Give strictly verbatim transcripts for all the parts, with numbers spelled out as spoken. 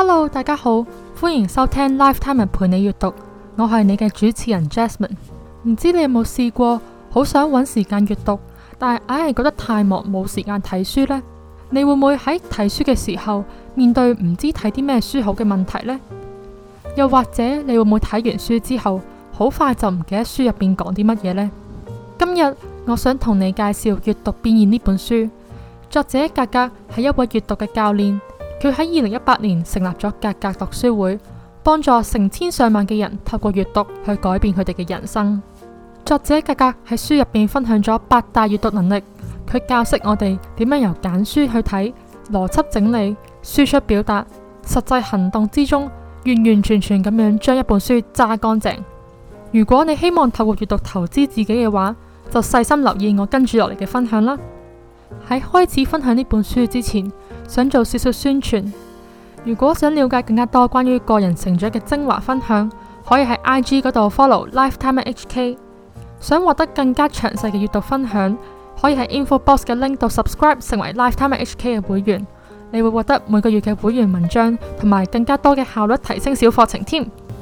Hello， 大家好，歡迎收聽 Lifetime 陪你閱讀，我係你嘅主持人 Jasmine。唔知你有冇試過好想揾時間閱讀，但係硬係覺得太忙冇時間睇書呢？你會唔會喺睇書嘅時候面對唔知睇啲咩書好嘅問題呢？又或者你會唔會睇完書之後好快就唔記得書入邊講啲乜嘢呢？今日我想同你介紹閱讀變現呢本書，作者格格係一位閱讀嘅教練，佢喺二零一八年成立咗格格讀書會，幫助成千上萬嘅人透過閱讀去改變佢哋嘅人生。作者格格喺書入邊分享咗八大閱讀能力，佢教識我哋點樣由揀書去睇、邏輯整理、輸出表達、實際行動之中，完完全全咁樣將一本書揸乾淨。如果你希望透過閱讀投資自己嘅話，就細心留意我跟住落嚟嘅分享啦。喺開始分享呢本書之前，想做少少宣傳。如果想了解更加多關於個人成長嘅精華分享，可以喺 I G 嗰度 follow Lifetime H K。想獲得更加詳細嘅閱讀分享，可以喺 info box 嘅 link 度 subscribe 成為 Lifetime H K 嘅會員。你會獲得每個月嘅會員文章，同埋更加多嘅效率提升小課程添。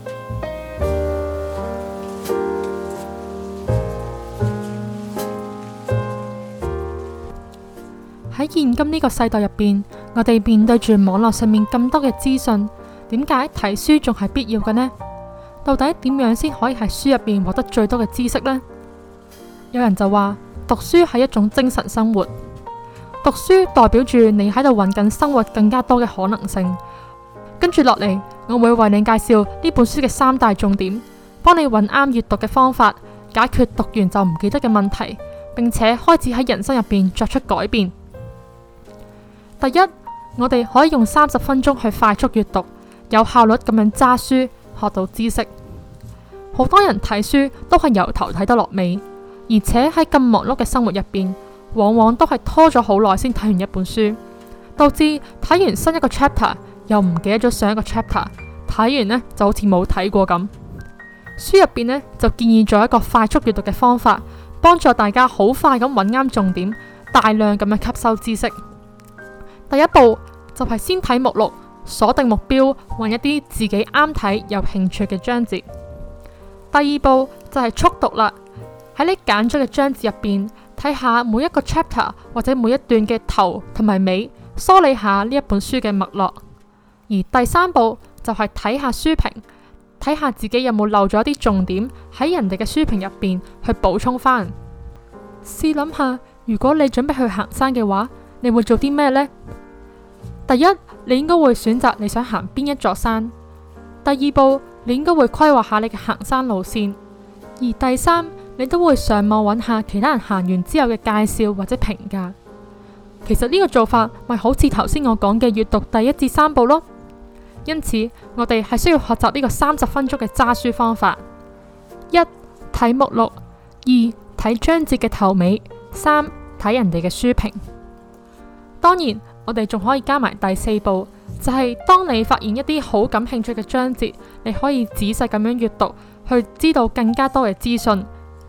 喺現今呢個世代入邊，我哋面對住網絡上面咁多嘅資訊，點解睇書仲係必要嘅呢？到底點樣先可以喺書入邊獲得最多嘅知識呢？有人就話讀書係一種精神生活，讀書代表住你喺度揾緊生活更加多嘅可能性。跟住落嚟，我會為你介紹呢本書嘅三大重點，幫你揾啱閱讀嘅方法，解決讀完就唔記得嘅問題，並且開始喺人生入邊作出改變。第一，我哋可以用三十分鐘去快速閱讀，有效率咁樣揸書，學到知識。好多人睇書都係由頭睇到落尾，而且喺咁忙碌嘅生活入邊，往往都係拖咗好耐先睇完一本書，導致睇完新一個 chapter 又唔記得咗上一個 chapter， 睇完呢就好似冇睇過咁。書入邊呢就建議咗一個快速閱讀嘅方法，幫助大家好快咁揾啱重點，大量咁樣吸收知識。第一步就係先睇目錄，鎖定目標，揾一啲自己啱睇、有興趣嘅章節。第二步就係速讀啦，喺你揀咗嘅章節入邊，睇下每一個 chapter 或者每一段嘅頭同埋尾，梳理下呢一本書嘅脈絡。而第三步就係睇下書評，睇下自己有冇漏咗一啲重點喺人哋嘅書評入邊去補充翻。試諗下，如果你準備去行山嘅話，你會做啲咩呢？第一，你應該會選擇你想行邊一座山。第二步，你應該會規劃下你嘅行山路線。而第三，你都會上網揾下其他人行完之後嘅介紹或者評價。其實呢個做法咪好似頭先我講嘅閱讀第一至三步咯。因此，我哋係需要學習呢個三十分鐘嘅揸書方法。一、睇目錄；二、睇章節嘅頭尾；三、睇人哋嘅書評。當然，我哋仲可以加埋第四步，就係當你發現一啲好感興趣嘅章節，你可以仔細咁樣閱讀，去知道更加多嘅資訊。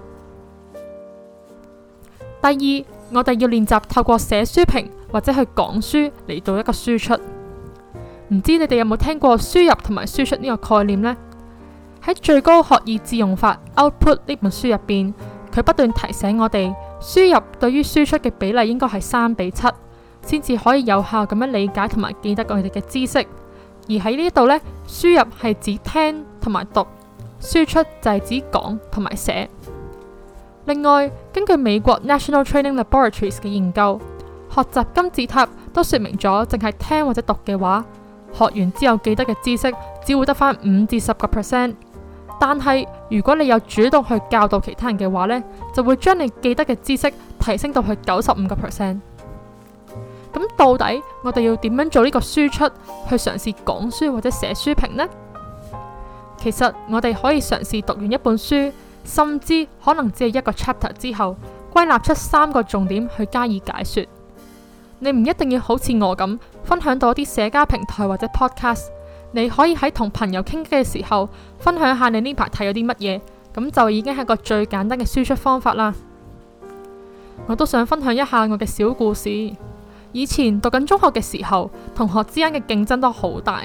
第二，我哋要練習透過寫書評或者去講書嚟做一個輸出。唔知你哋有冇聽過輸入同埋輸出呢個概念呢？喺最高學以致用法 Output 呢本書入邊，佢不斷提醒我哋，輸入對於輸出嘅比例應該係三比七。先至可以有效咁樣理解同埋記得我哋嘅知識。而喺呢度呢，輸入係指聽同埋讀，輸出就係指講同埋寫。另外，根據美國 National Training Laboratories 嘅研究，學習金字塔都說明咗，淨係聽或者讀嘅話，學完之後記得嘅知識只會得返五至十個 percent。但係如果你有主動去教導其他人嘅話呢，就會將你記得嘅知識提升到去九十五個 percent。咁到底我哋要點樣做呢個輸出，去嘗試講書或者寫書評呢？其實我哋可以嘗試讀完一本書，甚至可能只係一個 chapter 之後，歸納出三個重點去加以解說。你唔一定要好似我咁分享到一啲社交平台或者 podcast， 你可以喺同朋友傾偈嘅時候，分享下你呢排睇咗啲乜嘢，咁就已經係個最簡單嘅輸出方法啦。我都想分享一下我嘅小故事。以前讀緊中學嘅時候，同學之間嘅競爭都好大，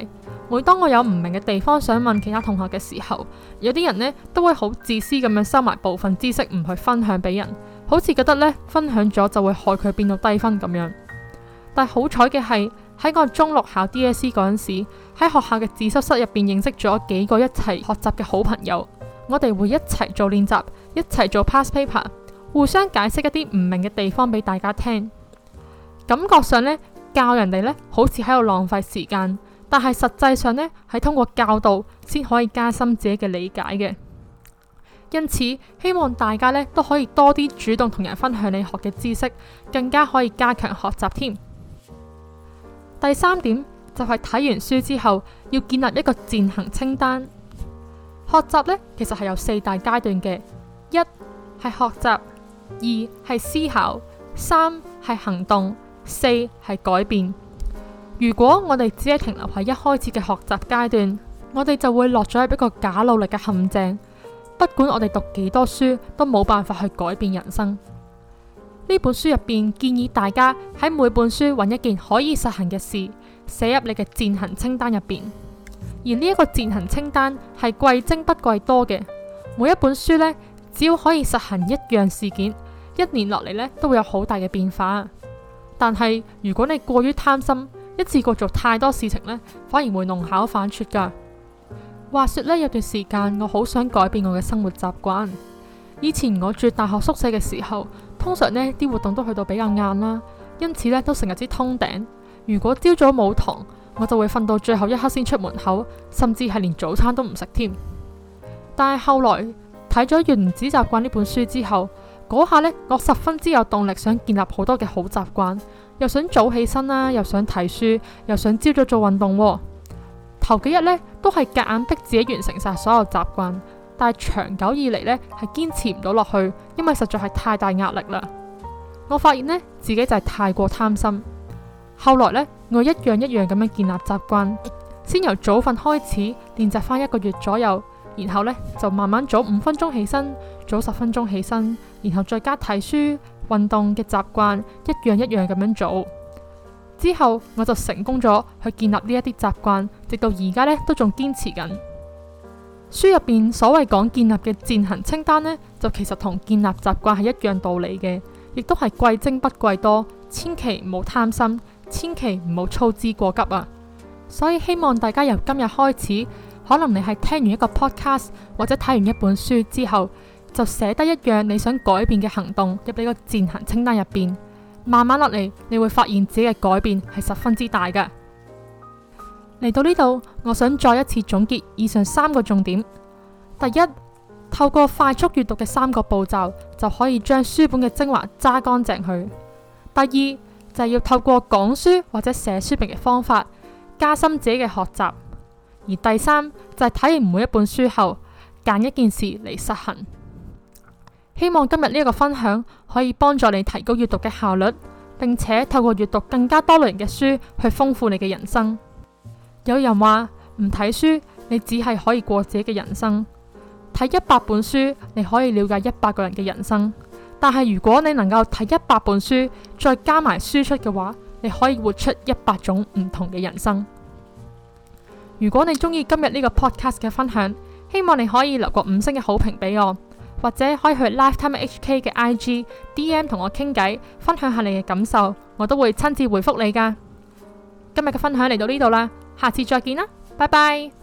每當我有唔明嘅地方想問其他同學嘅時候，有啲人呢都會好自私咁樣收埋部分知識唔去分享俾人，好似覺得呢分享咗就會害佢變到低分咁樣。但好彩嘅係喺我中六考 D S E 嗰陣時，喺學校嘅自修室入邊認識咗幾個一齊學習嘅好朋友，我哋會一齊做練習，一齊做 past paper， 互相解釋一啲唔明嘅地方俾大家聽。感覺上呢，教人哋呢好似喺度浪費時間，但係實際上呢，係通過教導先可以加深自己嘅理解嘅。因此，希望大家呢都可以多啲主動同人分享你學嘅知識，更加可以加強學習添。第三點就係睇完書之後要建立一個踐行清單。學習呢其實係有四大階段嘅：一係學習，二係思考，三係行動，四係改變。如果我哋只係停留喺一開始嘅學習階段，我哋就會落咗入一個假努力嘅陷阱。不管我哋讀幾多書，都冇辦法去改變人生。呢本書入邊建議大家喺每本書揾一件可以實行嘅事，寫入你嘅踐行清單入邊。而呢一個踐行清單係貴精不貴多嘅，每一本書呢，只要可以實行一樣事件，一年落嚟呢都會有好大嘅變化。但係如果你過於貪心，一次過做太多事情呢，反而會弄巧反拙噶。話說呢，有段時間我好想改變我嘅生活習慣。以前我住大學宿舍嘅時候，通常呢啲活動都去到比較晏啦，因此呢都成日知通頂。如果朝早冇堂，我就會瞓到最後一刻先出門口，甚至係連早餐都唔食添。但係後來睇咗《原子習慣》呢本書之後，嗰下呢，我十分之有動力，想建立好多嘅好習慣，又想早起身啦，又想睇書，又想朝早做運動喎。頭幾日呢，都係夾硬逼自己完成晒所有習慣，但係長久以嚟呢，係堅持唔到落去，因為實在係太大壓力啦。我發現呢，自己就係太過貪心。後來呢，我一樣一樣咁樣建立習慣，先由早瞓開始練習翻一個月左右，然後呢，就慢慢早五分鐘起身，早十分鐘起身，然後再加睇書、運動嘅習慣，一樣一樣咁樣做。之後我就成功咗去建立呢一啲習慣，直到而家呢都仲堅持緊。書入邊所謂講建立嘅踐行清單呢，就其實同建立習慣係一樣道理嘅，亦都係貴精不貴多，千祈唔好貪心，千祈唔好操之過急啊！所以希望大家由今日開始，可能你係聽完一個 podcast 或者睇完一本書之後，就寫低一樣你想改變嘅行動入你個踐行清單入邊。慢慢落嚟，你會發現自己嘅改變係十分之大嘅。嚟到呢度，我想再一次總結以上三個重點。第一，透過快速閱讀嘅三個步驟，就可以將書本嘅精華揸乾淨去。第二，就係要透過講書或者寫書評嘅方法，加深自己嘅學習。而第三，就係睇完每一本書後，揀一件事嚟實行。希望今日呢一個分享可以幫助你提高閱讀嘅效率，並且透過閱讀更加多類型嘅書去豐富你嘅人生。有人話唔睇書，你只係可以過自己嘅人生；睇一百本書，你可以了解一百個人嘅人生。但係如果你能夠睇一百本書，再加埋輸出嘅話，你可以活出一百種唔同嘅人生。如果你中意今日呢個 podcast 嘅分享，希望你可以留個五星嘅好評俾我。或者可以去 Lifetime H K 嘅 I G D M 同我傾偈，分享下你嘅感受，我都會親自回覆你噶。今日嘅分享嚟到呢度啦，下次再見啦，拜拜。